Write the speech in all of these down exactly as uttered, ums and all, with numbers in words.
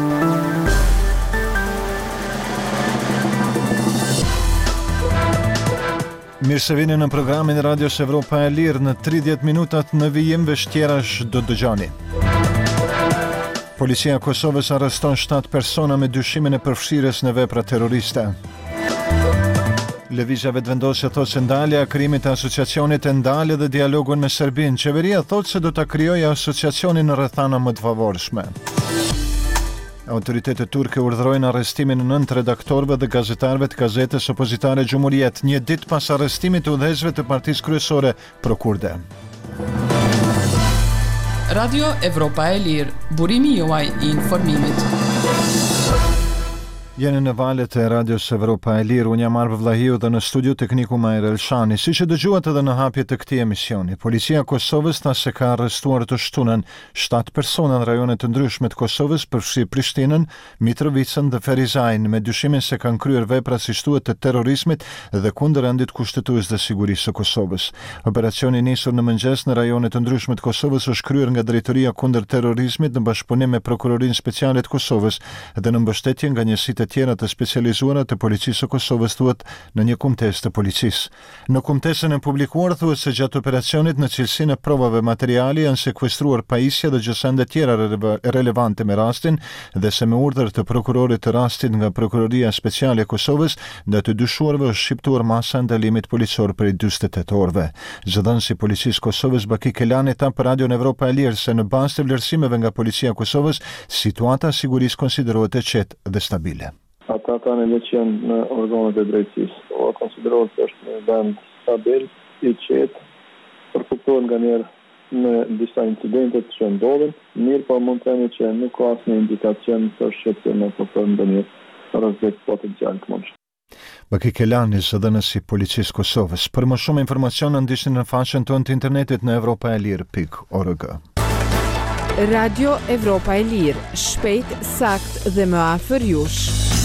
Mirë se vini në programin e Radios Evropa e Lirë. Në tridhjetë minutat në vijim vështjerash do dëgjoni. Policia e Kosovës arreston shtatë persona me dyshimin e përfshirjes në vepra terroriste. Lëvizja vetëvendosje thotë se ndalja e krijimit të asociacionit e ndalë dhe dialogun me Serbinë. Qeveria thotë se do ta krijojë asociacionin në rrethana më të favorshme. Autoritetet turke urdhërojnë arrestimin e nëntë redaktorëve dhe gazetarëve të gazetës opozitare Gjumhuriet, një ditë pas arrestimit të udhëheqësve të partisë kryesore pro-kurde. Radio Evropa e Lirë, burimi juaj i informimit. Jeni në valët e Radios Evropa e Lirë, unë jam Arve Vlahiu dhe në studio tekniku Majr Elshani. Si që dëgjuat edhe në hapje të këtij emisioni, policia e Kosovës tha se ka arrestuar të shtunën shtatë persona në rajonet të ndryshme të Kosovës, përfshi Prishtinën, Mitrovicën dhe Ferizajin, me dyshimin se kanë kryer vepra si thuhet të terrorizmit dhe kundër rendit kushtetues dhe sigurisë së Kosovës. Operacioni nisur në mëngjes në rajonet të ndryshme të Kosovës është kryer nga Drejtoria kundër terrorizmit në bashkëpunim me Prokurorinë Speciale të Kosovës dhe në mbështetje nga njësitë të tjera të specializuara të policisë së Kosovës, thuhet në një kumtes të policisë. Në kumtesën e publikuar thuhet se gjatë operacionit në cilësinë e provave materiali janë sekuestruar pajisje dhe gjësende tjera relevante me rastin dhe se me urdhër të prokurorit të rastit nga Prokuroria Speciale e Kosovës dhe të dyshuarve është shqiptuar masa ndalimit policor prej dyzet e tetë orëve. Zëdhënësi i policisë Kosovës Baki Kelani tha për Radion Evropa e Lirë se në bazë të vlerësimeve nga policia e Kosovës, situata sigurisë konsiderohet e qetë dhe stabile. Ata kanë edhe që janë në organet e drejtësisë. O konsiderohet se është një vend stabil, i qetë, përkuptohet nga njerë në disa incidentet që ndodhin, mirë po mund të themi që nuk ka asnjë indikacion për shqetësim apo për ndonjë rrezik potencial të mundshëm. Baki Kelani, zëdhënësi i policisë Kosovës. Për më shumë informacion ndihni në faqen tonë të internetit në evropaelir pikë org. Radio Evropa e Lirë, shpejt, sakt dhe më afër jush.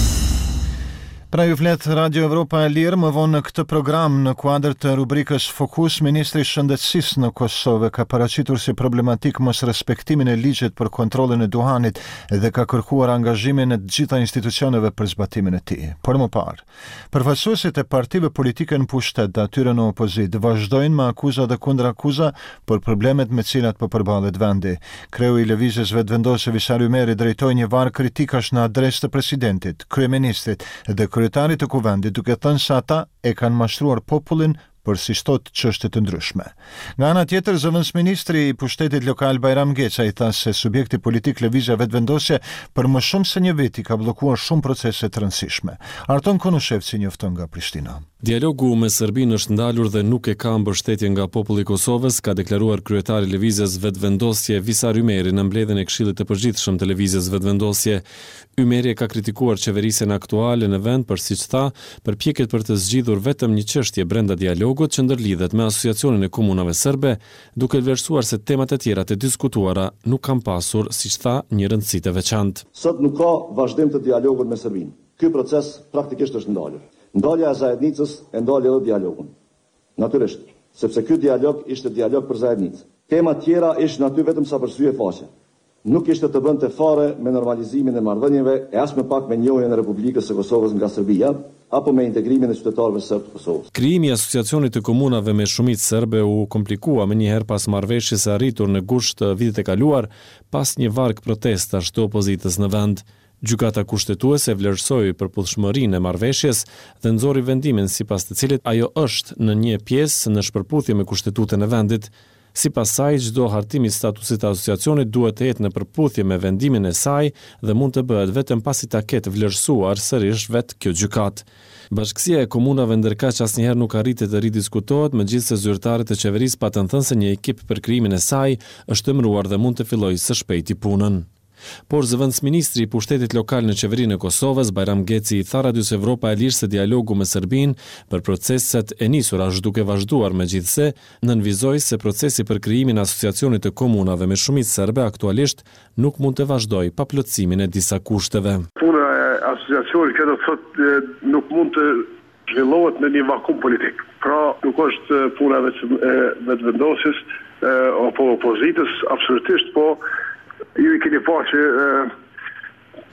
Pra ju flet Radio Evropa e Lirë, më vonë në këtë program në kuadër të rubrikës Fokus, Ministri i Shëndetësisë në Kosovë ka paraqitur si problematik mos respektimin e ligjit për kontrollin e duhanit dhe ka kërkuar angazhimin e të gjitha institucioneve për zbatimin e tij. Por më parë, përfaqësuesit e partive politike në pushtet dhe atyre në opozitë vazhdojnë me akuza dhe kundrakuza për problemet me cilat po përballet vendi. Kreu i lëvizjes vetëvendosje Visar Ymeri drejtoi një varg kritikash në adresë të presidentit, kryeministrit dhe kryetarit të kuvendit, duke thënë se ata e kanë mashtruar popullin për si thot çështje të ndryshme. Nga ana tjetër, zëvendësministri i pushtetit lokal Bajram Geça i tha se subjekti politik lëvizja vetëvendosje për më shumë se një vit i ka bllokuar shumë procese të rëndësishme. Arton Konushevci njofton nga Prishtina. Dialogu me Serbinë është ndalur dhe nuk e ka mbështetje nga populli i Kosovës, ka deklaruar kryetari i lëvizjes vetëvendosje Visar Ymeri në mbledhjen e Këshillit të Përgjithshëm të lëvizjes vetëvendosje. Ymeri ka kritikuar qeverisjen aktuale në vend për, siç tha, përpjekjet për të zgjidhur vetëm një çështje brenda dialogut që ndërlidhet me Asociacionin e Komunave Serbe, duke vlerësuar se temat e tjera të diskutuara nuk kanë pasur, siç tha, një rëndësi të veçantë. Sot nuk ka vazhdim të dialogut me Serbinë. Ky proces praktikisht është ndalur. Ndalja e zajednicës e ndalë edhe dialogun. Natyrisht, sepse ky dialog ishte dialog për zajednicë. Tema tjera ishin aty vetëm sa për sy e faqe. Nuk ishte të bënte fare me normalizimin e marrëdhënieve e as më pak me njohjen e Republikës së Kosovës nga Serbia, apo me integrimin e qytetarëve serb të Kosovës. Krijimi i Asociacionit të Komunave me shumicë serbe u komplikua më njëherë pas marrëveshjes së arritur në gusht të vitit e kaluar, pas një varg protestash të opozitës në vend. Gjykata kushtetuese vlerësoi përputhshmërinë e marrëveshjes dhe nxori vendimin sipas të cilit ajo është në një pjesë në shpërputhje me kushtetutën e vendit. Sipas saj, çdo hartim i statusit të asociacionit duhet të jetë në përputhje me vendimin e saj dhe mund të bëhet vetëm pasi ta ketë vlerësuar sërish vetë kjo gjykatë. Bashkësia e Komunave ndërkaq asnjëherë nuk arriti të ridiskutohet, megjithse zyrtarët e qeverisë patën thënë se një ekip për krijimin e saj është emëruar dhe mund të fillojë së shpejti punën. Por zëvendësministri i pushtetit lokal në qeverinë e Kosovës, Bajram Geci, i tha Radios Evropa e Lirë se dialogu me Serbinë për proceset e nisura është duke vazhduar, megjithse nënvizoi se procesi për krijimin e asociacionit të komunave me shumicë serbe aktualisht nuk mund të vazhdojë pa plotësimin e disa kushteve. Puna e asociacionit që do të thotë nuk mund të zhvillohet në një vakum politik. Pra nuk është puna e vetëvendosjes apo opozitës, absolutisht, po ju i keni pa që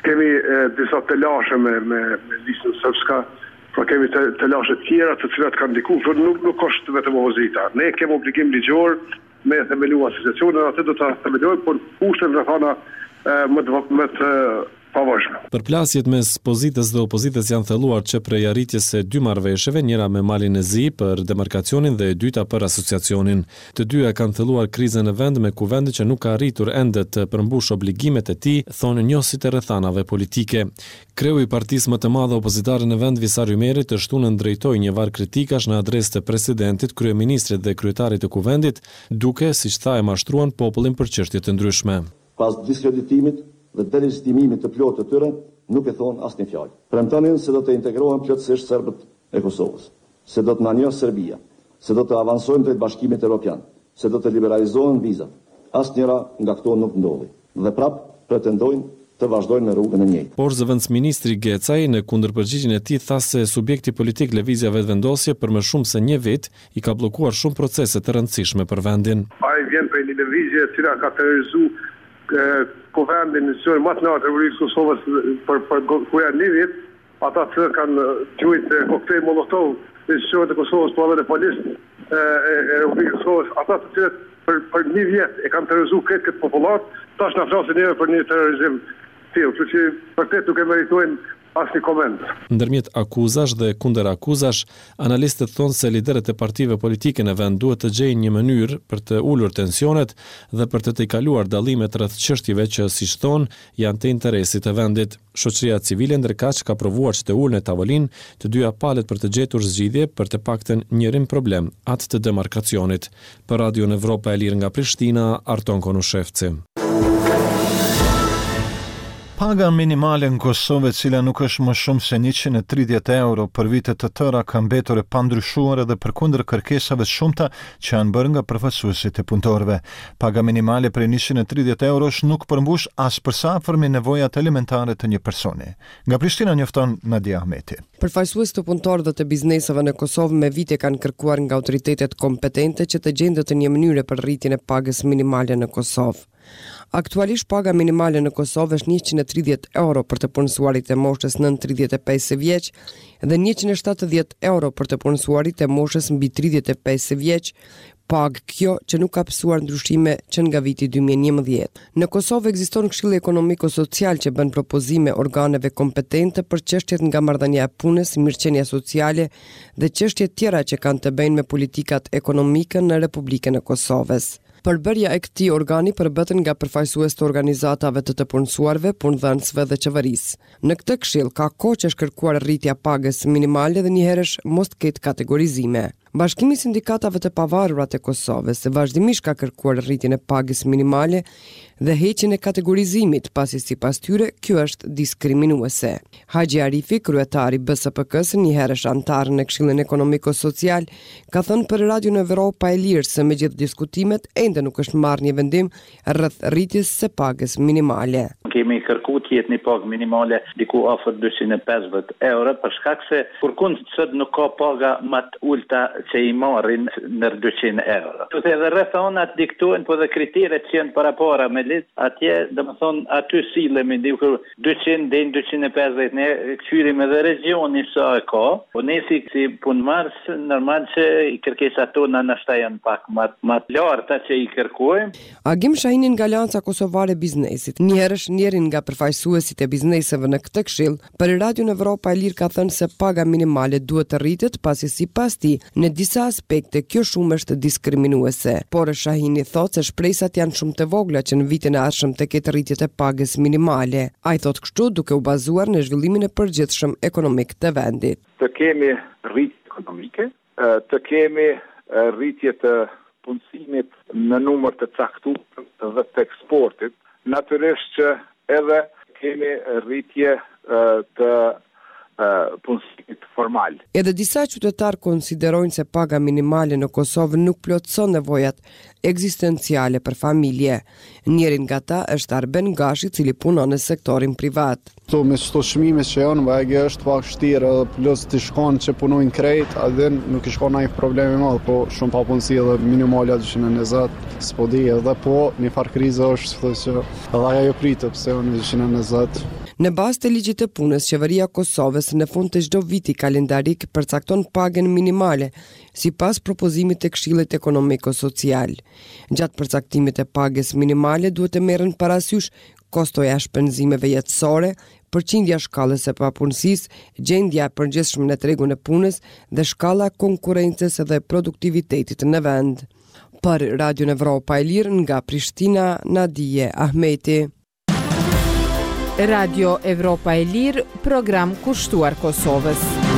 kemi e, disa të lashe me, me, me listën sërbska, pra kemi të, të lashe tjera të cilat kanë diku, për nuk, nuk është vetëm opozita. Ne kemi obligim ligjor me themelu asociacionin, atë do të themelojmë, por kushtet dhe thana më të, më të pavojshme. Përplasjet mes pozitës dhe opozitës janë thelluar që prej arritjes së dy marrëveshjeve, njëra me Malin e Zi për demarkacionin dhe e dyta për asociacionin. Të dyja kanë thelluar krizën në vend me kuvendi që nuk ka arritur ende të përmbush obligimet e tij, thonë njësit e rrethanave politike. Kreu i partisë më të madhe opozitare në vend, Visar Ymeri, të shtunën drejtoi një varg kritikash në adresë të presidentit, kryeministrit dhe kryetarit të kuvendit, duke, siç tha, e mashtruan popullin për çështje të ndryshme. Pas diskreditimit dhe delegitimimit të plotë të tyre, nuk e thonë asnjë fjalë. Premtonin se do të integrohen plotësisht serbët e Kosovës, se do të na njohë Serbia, se do të avancojmë drejt Bashkimit Evropian, se do të liberalizohen vizat. Asnjëra nga këto nuk ndodhi. Dhe prap pretendojnë të vazhdojnë në rrugën e njëjtë. Por zëvendësministri Gecaj në kundërpërgjigjen e tij tha se subjekti politik Lëvizja Vetëvendosje për më shumë se një vit i ka bllokuar shumë procese të rëndësishme për vendin. Ai vjen prej një lëvizje e cila ka terrorizuar kuvendin në sërë matë natë Republikës Kosovës për, për kuja një vit, ata që kanë gjujtë koktej Molotov në sërët e Kosovës për dhe në polisë e, e Republikës Kosovës, ata të cilët për, për një vjet e kanë terrorizu këtë këtë populat, tash në flasë njëve për një terrorizim tillë, që që për këtë nuk e meritojnë asnjë koment. Ndërmjet akuzash dhe kundër akuzash, analistët thonë se liderët e partive politike në vend duhet të gjejnë një mënyrë për të ulur tensionet dhe për të tejkaluar dallimet rreth çështjeve që, siç thonë, janë të interesit të vendit. Shoqëria civile ndërkaq ka provuar që të ulën në tavolinë të dyja palët për të gjetur zgjidhje për të paktën njërin problem, atë të demarkacionit. Për Radio Evropa e Lirë nga Prishtina, Arton Konushevci. Paga minimale në Kosovë, e cila nuk është më shumë se njëqind e tridhjetë euro për vite të tëra, ka mbetur e pandryshuar edhe përkundër kërkesave të shumta që janë bërë nga përfaqësuesit e punëtorëve. Paga minimale për njëqind e tridhjetë eurosh nuk përmbush as përsafermi nevojat elementare të një personi. Nga Prishtina njofton Nadia Ahmeti. Përfaqësues të punëtorëve dhe të bizneseve në Kosovë me vite kanë kërkuar nga autoritetet kompetente që të gjendet një mënyrë për rritjen e pagës minimale në Kosovë. Aktualisht paga minimale në Kosovë është njëqind e tridhjetë euro për të punësuarit e moshës nën tridhjetë e pesë vjeç dhe njëqind e shtatëdhjetë euro për të punësuarit e moshës mbi tridhjetë e pesë vjeç, pagë kjo që nuk ka pësuar ndryshime që nga viti dy mijë e njëmbëdhjetë. Në Kosovë ekziston Këshilli Ekonomiko-Social që bën propozime organeve kompetente për çështjet nga marrëdhënia e punës, mirëqenia sociale dhe çështjet tjera që kanë të bëjnë me politikat ekonomike në Republikën e Kosovës. Përbërja e këtij organi përbëten nga përfaqësues të organizatave të të punësuarve, punëdhënësve dhe qeverisë. Në këtë këshill ka kohë që është kërkuar rritja pagës minimale dhe njëherësh mos të ketë kategorizime. Bashkimi i Sindikatave të Pavarura të Kosovës vazhdimisht ka kërkuar rritjen e pagës minimale dhe heqjen e kategorizimit, pasi sipas tyre kjo është diskriminuese. Haxhi Arifi, kryetari B S P K-s, njëherësh antar në Këshillin Ekonomiko-Social, ka thënë për Radio Evropa e Lirë se megjithë diskutimet ende nuk është marrë një vendim rreth rritjes së pagës minimale. Kemi kërku të jetë një pagë minimale diku afër dyqind e pesëdhjetë euro, për shkak se përkund sot nuk ka paga më të ulta që i marrin në dyqind euro. Tu edhe rrethonat diktojnë, po dhe kriteret që janë para para me litë, atje domethënë aty sillemi diku dyqind deri në dyqind e pesëdhjetë, ne kthyerim edhe regionin sa e ka, po ne si, si punëmarrës normal që i kërkesat tona ndoshta janë pak më më të larta që i kërkojmë. Agim Shahinin nga Alianca Kosovare e Biznesit, njëherësh njërin nga përfaqësuesit e bizneseve në këtë këshill, për Radio Evropa e Lirë ka thënë se paga minimale duhet të rritet, pasi sipas tij në disa aspekte kjo shumë është diskriminuese. Por Shahini thotë se shpresat janë shumë të vogla që në vitin e ardhshëm të ketë rritjet e pagës minimale. Ai thotë kështu duke u bazuar në zhvillimin e përgjithshëm ekonomik të vendit. Të kemi rritje ekonomike, të kemi rritje të punësimit në numër të caktuar dhe të eksportit, natyrisht që edhe kemi rritje të punësimit formal. Edhe disa qytetarë konsiderojnë se paga minimale në Kosovë nuk plotëson nevojat ekzistenciale për familje. Njërin nga ta është Arben Gashi, i cili punon në sektorin privat. Kto me çdo çmime që janë, vajgë është pak vështirë, edhe plus të shkon që punojnë krejt, atë nuk i shkon ndonjë problem i madh, po shumë papunësi edhe minimale dyqind e njëzet, s'po di edhe po një farë krize është, thotë që edhe ajo pritet pse unë dyqind e njëzet. Në bazë të ligjit të punës, qeveria e Kosovës në fund të çdo viti kalendarik përcakton pagën minimale, sipas propozimit të Këshillit Ekonomiko-Social. Gjatë përcaktimit të pagës minimale duhet të merren parasysh kostoja e shpenzimeve jetësore, përqindja shkallës së papunësisë, gjendja e përgjithshme në tregun e punës dhe shkalla e konkurrencës dhe produktivitetit në vend. Për Radio Evropa e Lirë nga Prishtina, Nadije Ahmeti. Radio Evropa e Lirë, program kushtuar Kosovës.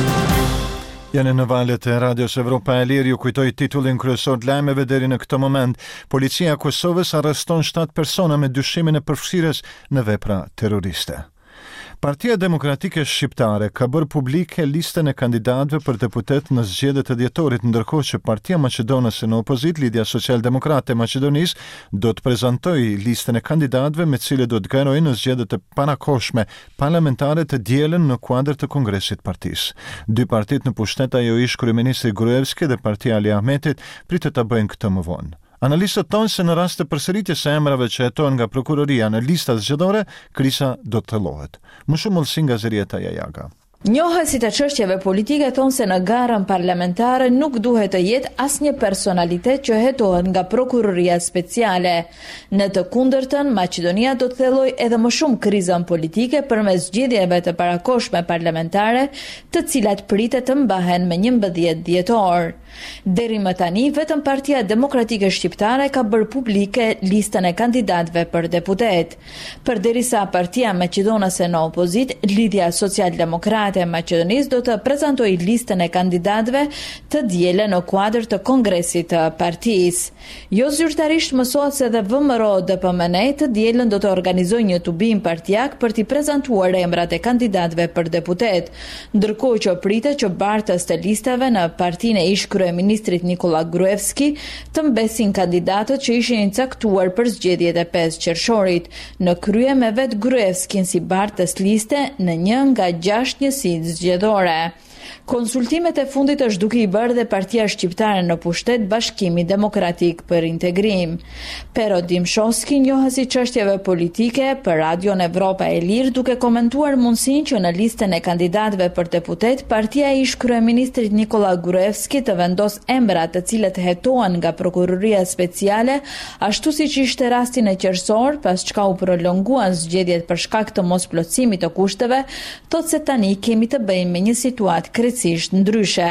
Janë në valët e Radios Evropa e Lirë, ju kujtoj titullin kryesor të lajmeve deri në këtë moment. Policia e Kosovës arreston shtatë persona me dyshimin e përfshirjes në vepra terroriste. Partia Demokratike Shqiptare ka bërë publike listën e kandidatëve për deputet në zgjedhjet e dhjetorit, ndërkohë që Partia Maqedonase në opozit, Lidhja Social-Demokrate e Maqedonisë, do të prezantojë listën e kandidatëve me cilët do të garojnë në zgjedhjet e parakohshme parlamentare të dielën në kuadër të Kongresit Partisë. Dy partitë në pushtet, ajo ish kryeministri Gruevski dhe Partia Ali Ahmetit, pritet ta bëjnë këtë më vonë. Analistët thonë se në rast të përsëritjes së emrave që hetohen nga prokuroria në listat zgjedhore, krisa do të thellohet. Më shumë mëllësi nga Zërieta Jajaga. Njohësit e çështjeve politike thonë se në garën parlamentare nuk duhet të jetë asnjë personalitet që hetohet nga prokuroria speciale. Në të kundërtën, Maqedonia do të thellojë edhe më shumë krizën politike përmes zgjedhjeve të parakohshme parlamentare, të cilat pritet të mbahen me njëmbëdhjetë dhjetor. Deri më tani, vetëm Partia Demokratike Shqiptare ka bërë publike listën e kandidatëve për deputet. Përderisa Partia Maqedonase në opozit, Lidhja Social-Demokrate e Maqedonisë do të prezantojë listën e kandidatëve të dielën në kuadër të Kongresit të partisë. Jo zyrtarisht mësohet se dhe V M R O D P M N të dielën do të organizojë një tubim partijak për t'i prezantuar emrat e kandidatëve për deputet, ndërkohë që pritet që bartës të listave në partinë e ish kryeministrit Nikola Gruevski të mbesin kandidatët që ishin caktuar për zgjedhjet e pesë qershorit, në krye me vet Gruevskin si bartës liste në një nga gjashtë njësitë zgjedhore. Konsultimet e fundit është duke i bërë dhe Partia Shqiptare në pushtet Bashkimi Demokratik për Integrim. Pero Dimshoski, njohës i çështjeve politike, për Radion Evropa e Lirë, duke komentuar mundësinë që në listën e kandidatëve për deputet, partia e ish kryeministrit Nikola Gruevski të vendos emra të cilët hetohen nga prokuroria speciale, ashtu siç ishte rasti në qersor, pas çka u prolonguan zgjedhjet për shkak të mosplotësimit të kushteve, thotë se tani kemi të bëjmë me një situatë krejtësisht ndryshe.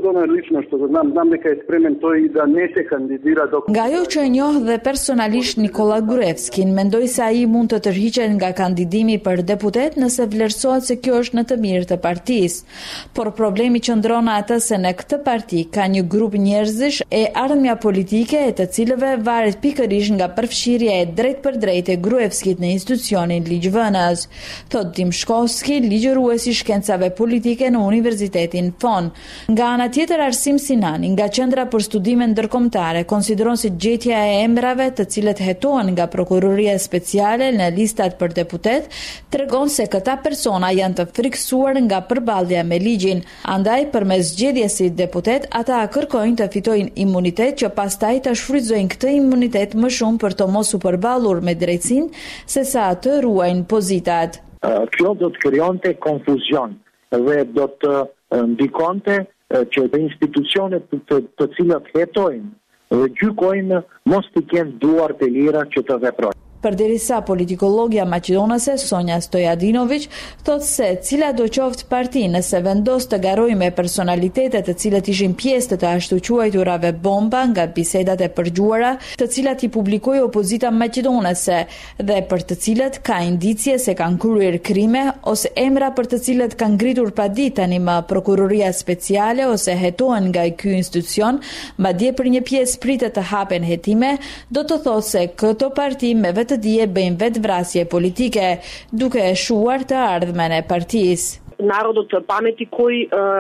Nga ajo që e njoh dhe personalisht Nikola Gruevskin, mendoj se ai mund të tërhiqet nga kandidimi për deputet nëse vlerësohet se kjo është në të mirë të partisë. Por problemi qëndron atë se në këtë parti ka një grup njerëzish e ardhmja politike e të cilëve varet pikërisht nga përfshirja e drejt për drejt e Gruevskit në institucionin ligjvënës. Thot Dimshkovski, ligjëruesi i shkencave politike në Universitetin Fon. Nga ana tjetër, Arsim Sinani, nga Qendra për Studime Ndërkombëtare, konsideron se gjetja e emrave të cilët hetohen nga prokuroria speciale në listat për deputet tregon se këta persona janë të frikësuar nga përballja me ligjin. Andaj, përmes zgjedhjes si deputet, ata kërkojnë të fitojnë imunitet që pastaj të shfrytëzojnë këtë imunitet më shumë për të mos u përballur me drejtsinë sesa të ruajnë pozitat. Kjo do të krijonte konfuzion dhe do të ndikonte që dhe institucionet të, të cilat hetojnë dhe gjykojnë mos të kenë duar të lira që të veprojnë. Përderisa politikologja maqedonase Sonja Stojadinović thotë se cila do qoftë parti nëse vendos të garojë me personalitetet të cilët ishin pjesë të të ashtu quajturave bomba nga bisedat e përgjuara, të cilat i publikoi opozita maqedonase dhe për të cilët ka indicje se kanë kryer krime ose emra për të cilët kanë ngritur paditë tani më prokuroria speciale ose hetohen nga ky institucion, madje për një pjesë pritet të hapen hetime, do të thotë se këto parti me vetë të dije bëjnë vetë vrasje politike, duke e shuar të ardhmen e partisë. Народот памети кој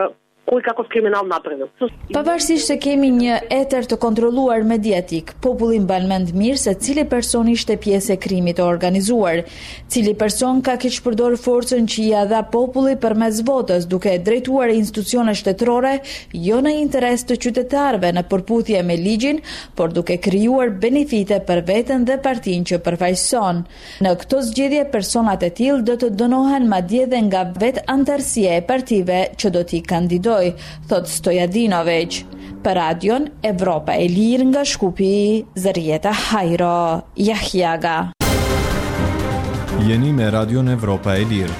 Koji ka qenë kriminal na për ne. Pavarësisht se kemi një etër të kontrolluar mediatik, populli mban mend mirë se cili person ishte pjesë e krimit të organizuar, cili person ka keq përdorur forcën që ia dha populli përmes votës, duke e drejtuar institucione shtetërore jo në interes të qytetarëve në përputhje me ligjin, por duke krijuar benefite për veten dhe partinë që përfaqëson. Në këto zgjedhje personat e tillë do të dënohen madje edhe nga vetë antarësia e partive që do t'i kandidojnë, thot Stojadinović. Për radion Evropa e Lirë nga Shkupi, Zërieta Hajro, Jahjaga. Jeni me radion Evropa e Lirë.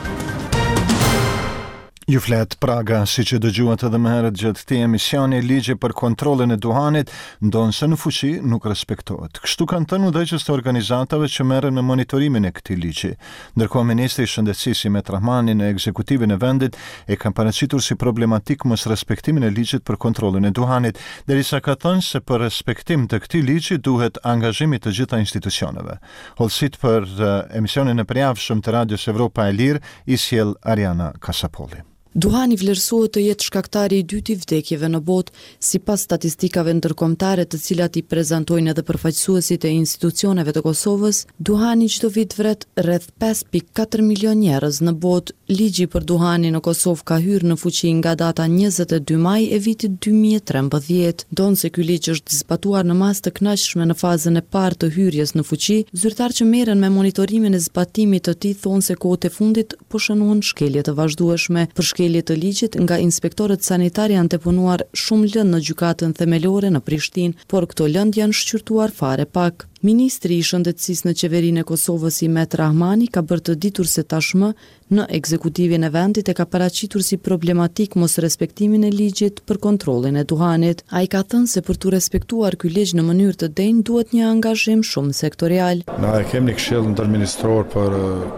Ju flet Praga, si që dëgjuat edhe më herët gjatë këtij emisioni, ligji për kontrollin e duhanit ndonë se në fuqi nuk respektohet. Kështu kanë thënë udhëheqës të organizatave që merren me monitorimin e këtij ligji. Ndërkohë ministri i shëndetësisë Imet Rahmani në ekzekutivin e vendit e ka paraqitur si problematik mos respektimin e ligjit për kontrollin e duhanit, derisa ka thënë se për respektim të këtij ligji duhet angazhimi të gjitha institucioneve. Hollësit për uh, emisionin e përjavshëm të Radios Evropa e Lirë i sjell Ariana Kasapolli. Duhani vlerësohet të jetë shkaktari i dytë i vdekjeve në botë, sipas statistikave ndërkombëtare të cilat i prezantojnë edhe përfaqësuesit e institucioneve të Kosovës. Duhani çdo vit vret rreth pesë pikë katër milion njerëz në botë. Ligji për duhanin në Kosovë ka hyrë në fuqi nga data njëzet e dy maj e vitit dy mijë e trembëdhjetë. Donë se ky ligj është zbatuar në masë të kënaqshme në fazën e parë të hyrjes në fuqi, zyrtarë që merren me monitorimin e zbatimit të tij thonë se kohët e fundit po shënohen shkelje të vazhdueshme. Për shkelje të ligjit nga inspektorët sanitar janë deponuar shumë lëndë në gjykatën themelore në Prishtinë, por këto lëndë janë shqyrtuar fare pak. Ministri i shëndetësisë në qeverinë e Kosovës Imet Rahmani ka bërë të ditur se tashmë në ekzekutivin e vendit e ka paraqitur si problematik mos respektimin e ligjit për kontrollin e duhanit. Ai ka thënë se për të respektuar ky ligj në mënyrë të denjë duhet një angazhim shumë sektorial. Na e kemi një këshill ndërministror për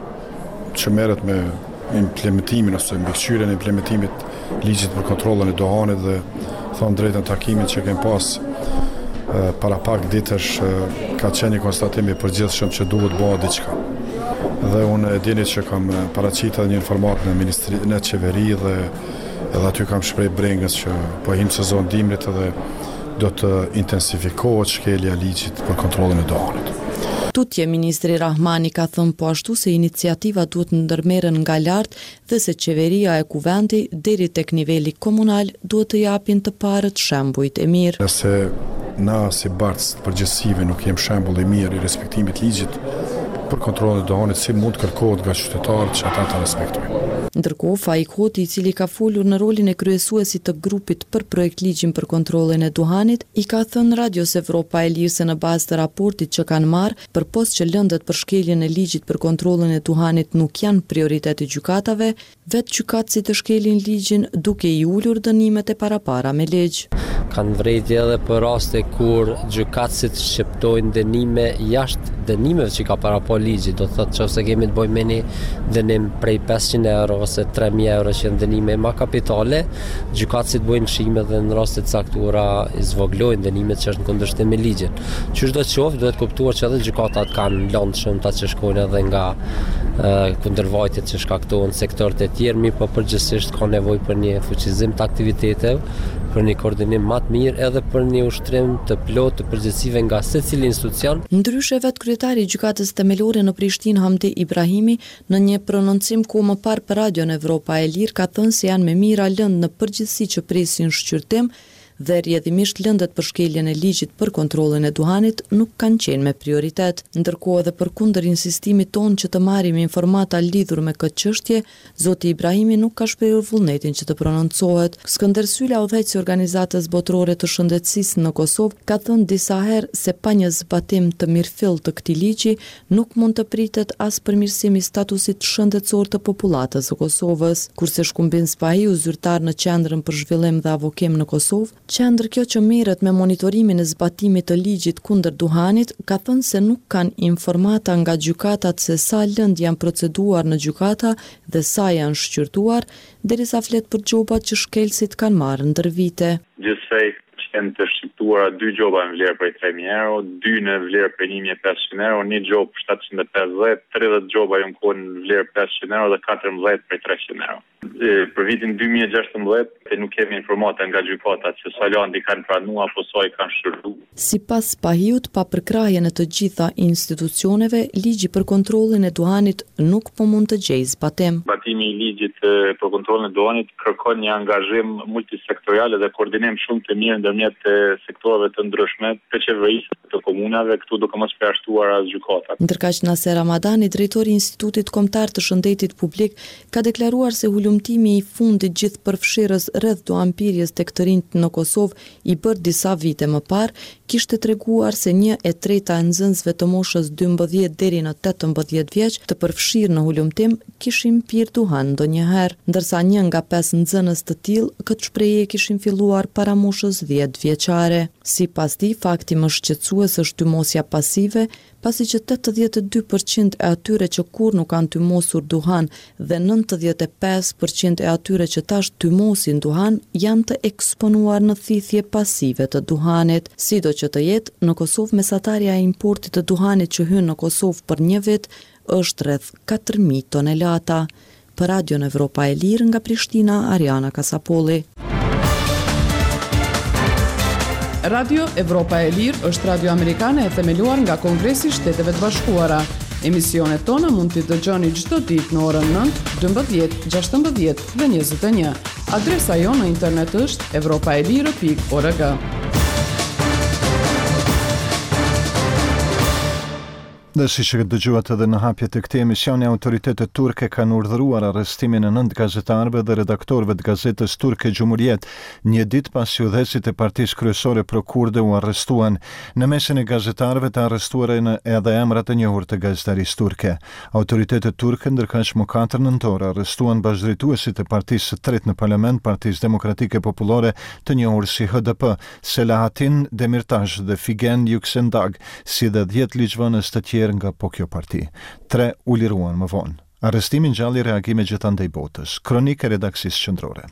që merret me implementimin ose mbikëqyrjen e implementimit ligjit për kontrollin e duhanit dhe thon drejtën takimin që kem pas para pak ditësh ka qenë një konstatim i përgjithshëm që duhet bëhet diçka. Dhe unë e dini që kam paraqitur një informat në ministri në qeveri dhe edhe aty kam shpreh brengës që po him sezon dimrit dhe do të intensifikohet shkelja e ligjit për kontrollin e duhanit. Tutje ministri Rahmani ka thënë po ashtu se iniciativa duhet ndërmerren nga lart dhe se qeveria e kuvendi deri tek niveli komunal duhet të japin të parët shembujt e mirë. Nëse na si bartës përgjithësive nuk jem shembull i mirë i respektimit ligjit për kontrollin e duhanit, si mund kërkohet nga qytetarët që ata ta respektojnë. Ndërkohë, Faik Hoti, i cili ka folur në rolin e kryesuesit të grupit për projekt ligjin për kontrollin e duhanit, i ka thënë Radios Evropa e Lirë se në bazë të raportit që kanë marrë, përpos që lëndët për shkeljen e ligjit për kontrollin e duhanit nuk janë prioritet i gjykatave, vetë gjykatësit të shkelin ligjin duke i ulur dënimet e parapara me ligj. Kanë vrejtje edhe për raste kur gjykatësit shqiptojnë dënime jashtë dënimeve që ka para po ligji, do të thotë që ose kemi të bëjmë një dënim prej pesëqind euro ose tre mijë euro që janë dënime ma kapitale, gjykatësit bëjnë shime dhe në rastet caktuara i zvoglojnë dënimet që është në kundërshtim me ligjin. Qysh do të qoftë, duhet kuptuar që edhe gjykatat kanë lëndë shumë ta që shkojnë edhe nga uh, kundërvajtjet që shkaktohen sektorët e tjerë, mi po përgjithsisht ka nevojë për një fuqizim të aktiviteteve, për një koordinim më të mirë edhe për një ushtrim të plotë të përgjegjësive nga secili institucion. Ndryshe vetë kryetari i gjykatës themelore në Prishtinë Hamdi Ibrahimi në një prononcim ku më parë për Radion Evropa e Lirë ka thënë se janë me mira lëndë në përgjithësi që presin shqyrtim dhe rrjedhimisht lëndët për shkeljen e ligjit për kontrollin e duhanit nuk kanë qenë me prioritet. Ndërkohë edhe përkundër insistimit tonë që të marrim informata lidhur me këtë çështje, zoti Ibrahimi nuk ka shprehur vullnetin që të prononcohet. Skënder Sylla, udhëheqësi i organizatës botërore të shëndetësisë në Kosovë, ka thënë disa herë se pa një zbatim të mirëfillt të këtij ligji nuk mund të pritet as përmirësimi i statusit shëndetësor të popullatës së Kosovës. Kurse Shkumbin Spahiu, zyrtar në Qendrën për Zhvillim dhe Avokim në Kosovë, qendër kjo që merret me monitorimin e zbatimit të ligjit kundër duhanit, ka thënë se nuk kanë informata nga gjykatat se sa lëndë janë proceduar në gjykata dhe sa janë shqyrtuar, derisa flet për gjobat që shkelësit kanë marrë ndër vite. Gjithsej, janë të shqiptuara dy gjoba në vlerë prej tre mijë euro, dy në vlerë prej një mijë e pesëqind euro, një gjobë për shtatëqind e pesëdhjetë, tridhjetë gjoba janë kohë në vlerë pesëqind euro dhe katërmbëdhjetë prej treqind euro. E, për vitin dy mijë e gjashtëmbëdhjetë nuk kemi informata nga gjykata që sa landi kanë pranuar apo sa i kanë shërbuar. Sipas Pahiut, pa përkrahjen e të gjitha institucioneve, ligji për kontrollin e duhanit nuk po mund të gjejë zbatim. Zbatimi i ligjit për kontrollin e duhanit kërkon një angazhim multisektorial dhe koordinim shumë të mirë ndërmjet sektoreve të ndryshme të qeverisë të komunave, këtu duke mos përjashtuar as gjykatat. Ndërkaq Naser Ramadani, drejtori i Institutit Kombëtar të Shëndetit Publik, ka deklaruar se hulumtimi i fundit gjithë përfshirës rreth duhanpirjes tek të rinjt në Kosovë i bërë disa vite më parë, kishte treguar se një e treta e nxënësve të moshës dymbëdhjetë deri në tetëmbëdhjetë vjeç të përfshirë në hulumtim kishin pirë duhan ndonjëherë, ndërsa një nga pesë nxënës të tillë këtë shprehje kishin filluar para moshës dhjetë vjeçare. Sipas tij, fakti më shqetësues është tymosja pasive, pasi që tetëdhjetë e dy përqind e atyre që kur nuk kanë tymosur duhan dhe nëntëdhjetë e pesë përqind e atyre që tash tymosin duhan janë të eksponuar në thithje pasive të duhanit. Sido që të jetë, në Kosovë mesatarja e importit të duhanit që hyn në Kosovë për një vit është rreth katër mijë tonelata. Për Radion Evropa e Lirë nga Prishtina, Ariana Kasapolli. Radio Evropa e Lirë është radio amerikane e themeluar nga Kongresi i Shteteve të Bashkuara. Emisionet tona mund t'i dëgjoni çdo ditë në orën nëntë, dymbëdhjetë, gjashtëmbëdhjetë dhe njëzet e një. Adresa jonë në internet është evropaelire pikë org. Dhe si që dëgjuat edhe në hapje të këtij emisioni, autoritetet turke kanë urdhëruar arrestimin e nëntë gazetarëve dhe redaktorëve të gazetës turke Cumhuriyet, një ditë pasi udhëheqësit e partisë kryesore pro-kurde u arrestuan. Në mesin e gazetarëve të arrestuar edhe emrat e njohur të gazetarisë turke. Autoritetet turke ndërkaq më katër nëntor arrestuan bashkëdrejtuesit e partisë së tretë në parlament, Partisë Demokratike Popullore, të njohur si H D P, Selahattin Demirtas dhe Figen Yüksekdag, si dhe dhjetë ligjvënës të tjerë nga po kjo parti. Tre u liruan më vonë. Arrestimin gjalli reagime gjithandej botës. Kronikë e redaksisë qendrore.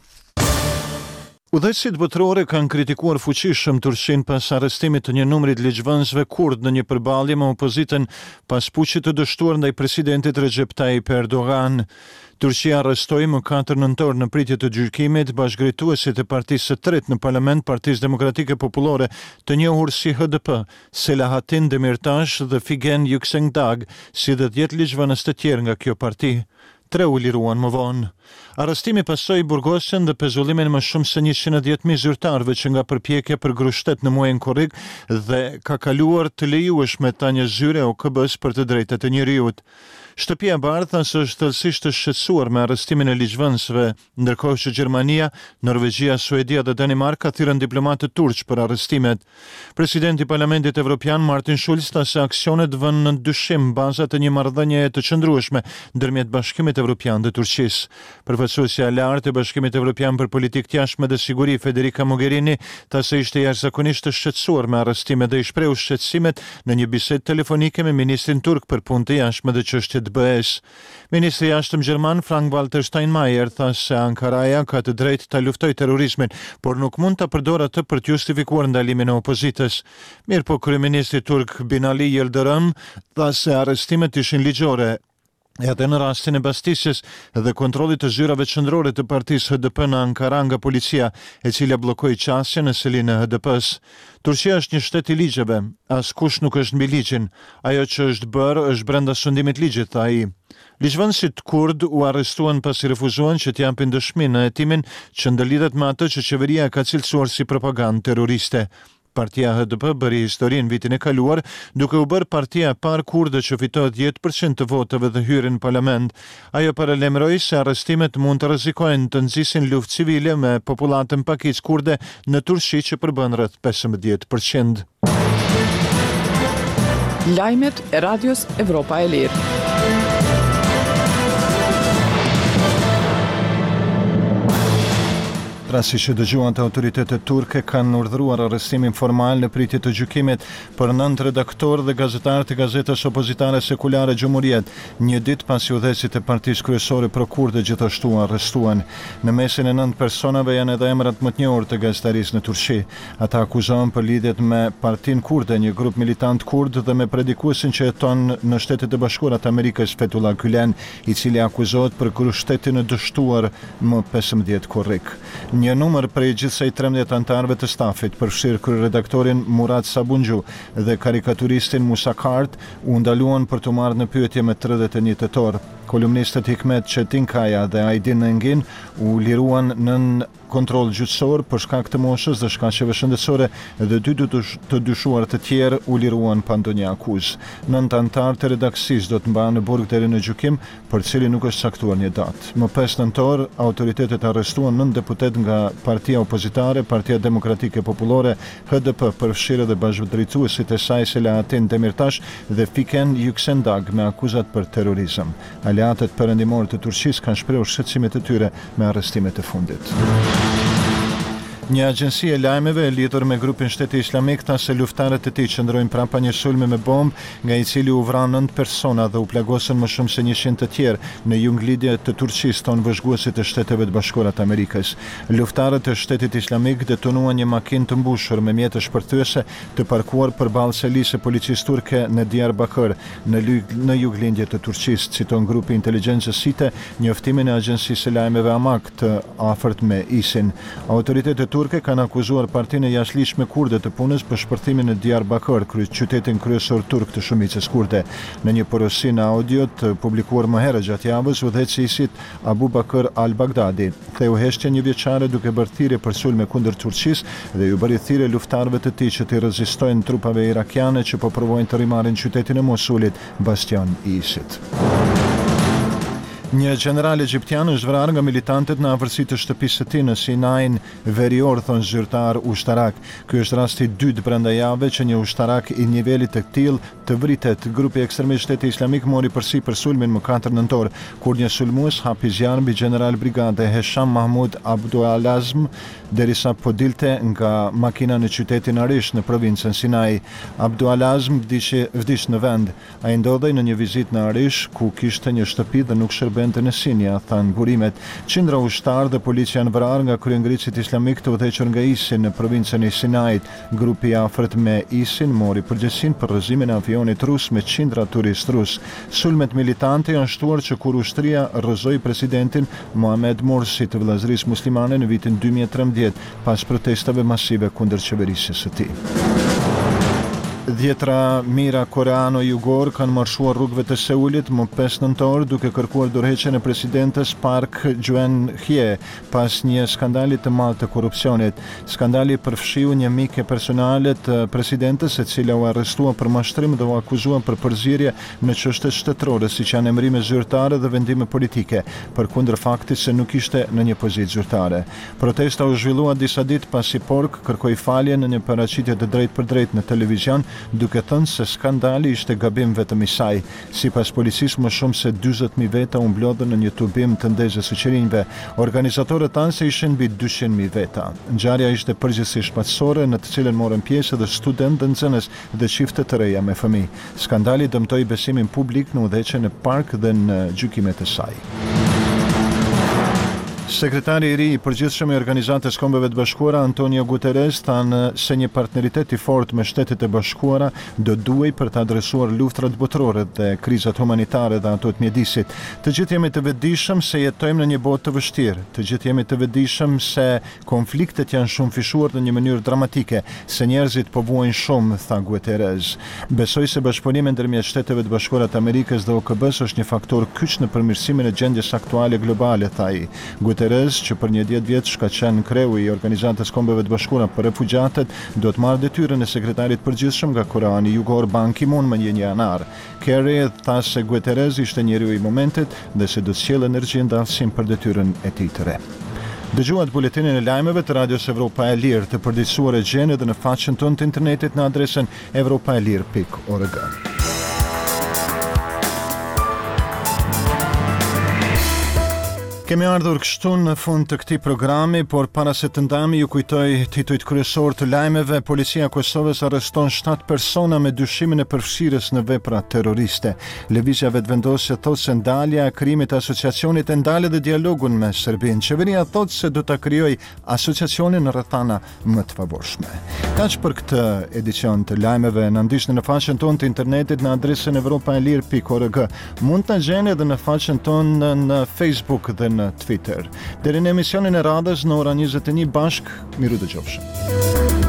Udhëheqësit botërore kanë kritikuar fuqishëm Turqinë pas arrestimit të një numrit ligjvënësve kurd në një përballje me opozitën pas puçit të dështuar ndaj presidentit Recep Tayyip Erdogan. Turqia arrestoi më katër nëntor në pritje të gjykimit bashkëdrejtuesit e partisë së tretë në parlament, Partisë Demokratike Popullore, të njohur si H D P, Selahattin Demirtas dhe Figen Yüksekdag, si dhe dhjetë ligjvënës të tjerë nga kjo parti. Tre u liruan më vonë. Arrestimi pasoi burgosjen dhe pezullimin më shumë se njëqind e dhjetë mijë zyrtarëve që nga përpjekja për grushtet në muajin korrik dhe ka kaluar të lejueshme ta një zyre o K B-s për të drejtat e njerëzit. Shtëpia e Bardhë tha se është thellësisht të shqetësuar me arrestimin e ligjvënësve, ndërkohë që Gjermania, Norvegjia, Suedia dhe Danimarka thirrën diplomatë turq për arrestimet. Presidenti i Parlamentit Evropian Martin Schulz tha se aksionet vënë në dyshim bazat e një marrëdhënieje të qëndrueshme ndërmjet Bashkimit Evropian dhe Turqisë. Përfaqësuesja e lartë e Bashkimit Evropian për Politikë të Jashtme dhe Siguri, Federica Mogherini, tha se ishte jashtëzakonisht të shqetësuar me arrestimet dhe i shprehu shqetësimet në një bisedë telefonike me ministrin turk për punë të jashtme dhe çështje të B E S. Ministri i jashtëm gjerman Frank-Walter Steinmeier tha se Ankaraja ka të drejtë ta luftojë terrorizmin, por nuk mund ta përdorë atë për të justifikuar ndalimin e opozitës. Mirpo kryeministri turk Binali Yildirim tha se arrestimet ishin ligjore. Edhe në rastin e bastisjes dhe kontrollit të zyrave qendrore të partisë H D P në Ankara nga policia, e cila bllokoi qasjen në selinë e H D P-s. Turqia është një shtet i ligjeve, askush nuk është mbi ligjin. Ajo që është bërë është brenda sundimit ligjit, tha ai. Ligjvënësit kurd u arrestuan pasi refuzuan që të japin dëshmi në hetimin që ndëlidhet me atë që qeveria ka cilësuar si propagandë terroriste. Partia H D P bëri histori në vitin e kaluar, duke u bërë partia e parë kurde që fitoi dhjetë përqind të votave dhe hyri në parlament. Ajo paralajmëroi se arrestimet mund të rrezikojnë të nxisin luftë civile me popullatën pakicë kurde në Turqi që përbën rreth pesëmbëdhjetë përqind. Lajmet e Radios Evropa e Lirë. Pra si që dëgjuan të autoritetet turke kanë urdhëruar arrestimin formal në pritje të gjykimit për nëntë redaktorë dhe gazetarë të gazetës opozitare sekulare Gjumhuriet, një ditë pasi udhëheqësit e partisë kryesore pro-kurde gjithashtu arrestuan. Në mesin e nëntë personave janë edhe emrat më të njohur të gazetarisë në Turqi. Ata akuzohen për lidhjet me Partinë Kurde, një grup militant kurd, dhe me predikuesin që jeton në Shtetet e Bashkuara të Amerikës, Fethullah Gülen, i cili akuzohet për kryeështetin e dështuar më pesëmbëdhjetë korrik. Një numër prej gjithsej trembëdhjetë anëtarëve të stafit, përfshirë kryeredaktorin Murat Sabunxhu dhe karikaturistin Musa Kart, u ndaluan për të marrë në pyetje me tridhjetë e një tetor. Kolumnistët Hikmet Çetinkaja dhe Aydin Engin u liruan nën kontroll gjyqësor për shkak të moshës dhe shkaqeve shëndetësore dhe dy të dyshuar të tjerë u liruan pa ndonjë akuzë. Nëntë anëtarë të redaksisë do të mbahen në burg deri në gjykim, për cilin nuk është caktuar një datë. Më pesë nëntor, autoritetet arrestuan nëntë deputet nga Partia Opozitare, Partia Demokratike Popullore, H D P, përfshirë dhe bashkëdrejtuesit e saj Selahattin Demirtash dhe Fiken Yüksekdag me akuzat për terrorizëm. Aleatët perëndimor të Turqisë kanë shprehur shqetësimet e tyre me arrestimet e fundit. Një agjenci e lajmeve e lidhur me grupin Shteti Islamik tha se luftarët e tij qëndrojnë prapa një sulmi me bombë, nga i cili u vran nëntë persona dhe u plagosën më shumë se njëqind të tjerë në junglindje të Turqisë, tonë vëzhguesit e Shteteve të Bashkuara të Amerikës. Luftarët e Shtetit Islamik detonuan një makinë të mbushur me mjete shpërthyese të parkuar përballë selisë së policisë turke në Diyarbakır, në, në junglindje të Turqisë, citon grupi inteligjencës site njoftimin e agjencisë së lajmeve Amak të afërt me Isin. Autoritetet turke kanë akuzuar partinë e jashtëligjshme kurde të punës për shpërthimin në Diyarbakır, qytetin kryesor turk të shumicës kurde. Në një porosi në audio të publikuar më herët gjatë javës, udhëheqësi i isit Abubakar al-Baghdadi theu heshtje një vjeçare duke bërë thirrje për sulme kundër Turqisë dhe ju bëri thirrje luftarëve të tij që të rezistojnë trupave irakiane që po provojnë të rimarrin qytetin e Mosulit, bastion i isit. Një general egjiptian është vrarë nga militantët në afërsi të shtëpisë së tij në Sinain verior, thon zyrtar ushtarak. Ky është rasti i dytë brenda javë që një ushtarak i nivelit të tillë të vritet. Grupi ekstremist Shteti Islamik mori përsipër sulmin më katër nëntor, kur një sulmues hapi zjarr mbi general brigade Hesham Mahmud Abdualazm derisa po dilte nga makina në qytetin Arish në provincën Sinai. Abdualazm vdiq vdiq në vend. Ai ndodhej në një vizitë në Arish ku kishte një shtëpi dhe nuk shërbente në Sinja, thanë burimet. Qindra ushtar dhe policia janë vrarë nga kryengricit islamik të udhëhequr nga Isin në provincën e Sinait. Grupi i afërt me Isin mori përgjegjësinë për rrëzimin e avionit rus me qindra turist rus. Sulmet militante janë shtuar që kur ushtria rrëzoi presidentin Mohamed Morsi të vëllazërisë muslimane në vitin dy mijë e trembëdhjetë pas protestave masive kundër qeverisjes së tij. Dhjetra mira koreano-jugor kanë marshuar rrugëve të Seulit më pesë nëntor duke kërkuar dorëheqjen e presidentes Park Geun-hye pas një skandali të madh të korrupsionit. Skandali përfshiu një mike personale të presidentes, e cila u arrestua për mashtrim dhe u akuzua për përzierje në çështje shtetërore, siç janë emrime zyrtare dhe vendime politike, përkundër faktit se nuk ishte në një pozitë zyrtare. Protesta u zhvillua disa ditë pasi Park kërkoi falje në një paraqitje të drejtë për drejtë në televizion, duke thënë se skandali ishte gabim vetëm i saj. Sipas policisë, më shumë se dyzet mijë veta u mblodhën në një tubim të ndezës së qerinjve. Organizatorët thanë se ishin mbi dyqind mijë veta. Ngjarja ishte përgjithsisht paqësore, në të cilën morën pjesë edhe studentë dhe nxënës dhe çifte të reja me fëmijë. Skandali dëmtoi besimin publik në udhëheqjen e Park dhe në gjykimet e saj. Sekretari i ri i përgjithshëm i Organizatës Kombeve të Bashkuara, Antonio Guterres, thanë se një partneritet i fortë me Shtetet e Bashkuara do duhej për të adresuar luftrat botërore dhe krizat humanitare dhe ato të mjedisit. Të gjithë jemi të vetëdijshëm se jetojmë në një botë të vështirë. Të gjithë jemi të vetëdijshëm se konfliktet janë shumë fishuar në një mënyrë dramatike, se njerëzit po vuajnë shumë, tha Guterres. Besoj se bashkëpunimi ndërmjet Shteteve të Bashkuara të Amerikës dhe O K B-s është një faktor kyç në përmirësimin e gjendjes aktuale globale, tha ai. Guterres, që për një dhjetë vjet ka qenë kreu i Organizatës Kombeve të Bashkuara për refugjatët, do të marrë detyrën e sekretarit përgjithshëm nga Koreani Jugor Ban Ki-moon më një janar. Kerry tha se Guterres ishte njeriu i momentit dhe se do të sjellë energji ndalësim për detyrën e tij të re. Dëgjuat buletinin e lajmeve të Radios Evropa e Lirë, të përditësuar e gjeni edhe në faqen tonë të internetit në adresën evropaelir pikë org. Kemi ardhur kështu në fund të këtij programi, por para se të ndajmë ju kujtoj titujt kryesor të lajmeve. Policia e Kosovës arreston shtatë persona me dyshimin e përfshirjes në vepra terroriste. Lëvizja vetëvendosje thotë se ndalja e krimit të asociacionit e ndale dhe dialogun me Serbinë. Qeveria thotë se do ta krijojë asociacionin në rrethana më të favorshme. Kaq për këtë edicion të lajmeve. Na ndiqni në faqen tonë të internetit në adresën evropaelir pikë org. Mund ta gjeni edhe në faqen tonë në Facebook dhe në Twitter. Deri në emisionin e radhës në ora njëzet e një bashk, miru dëgjofshëm.